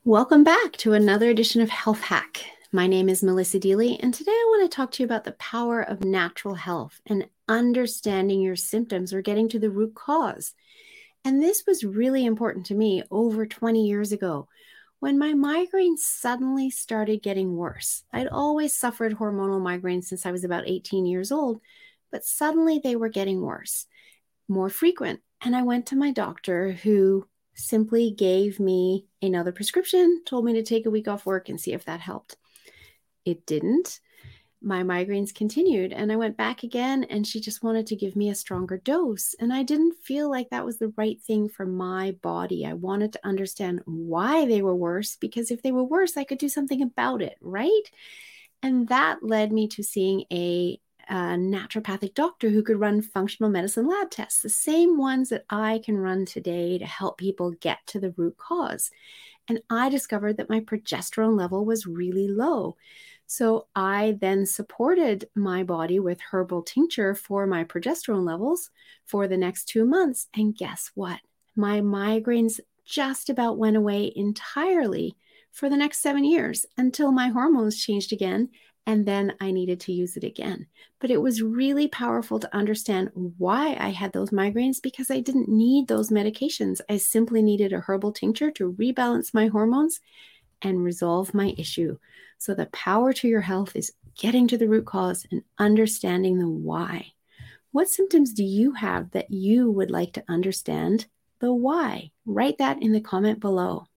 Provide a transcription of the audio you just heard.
Welcome back to another edition of Health Hack. My name is Melissa Deely, and today I want to talk to you about the power of natural health and understanding your symptoms or getting to the root cause. And this was really important to me over 20 years ago when my migraines suddenly started getting worse. I'd always suffered hormonal migraines since I was about 18 years old, but suddenly they were getting worse, more frequent. And I went to my doctor who simply gave me another prescription, told me to take a week off work and see if that helped. It didn't. My migraines continued and I went back again and she just wanted to give me a stronger dose. And I didn't feel like that was the right thing for my body. I wanted to understand why they were worse because if they were worse, I could do something about it, right? And that led me to seeing a naturopathic doctor who could run functional medicine lab tests, the same ones that I can run today to help people get to the root cause. And I discovered that my progesterone level was really low. So I then supported my body with herbal tincture for my progesterone levels for the next 2 months. And guess what? My migraines just about went away entirely for the next 7 years until my hormones changed again. And then I needed to use it again. But it was really powerful to understand why I had those migraines because I didn't need those medications. I simply needed a herbal tincture to rebalance my hormones and resolve my issue. So the power to your health is getting to the root cause and understanding the why. What symptoms do you have that you would like to understand the why? Write that in the comment below.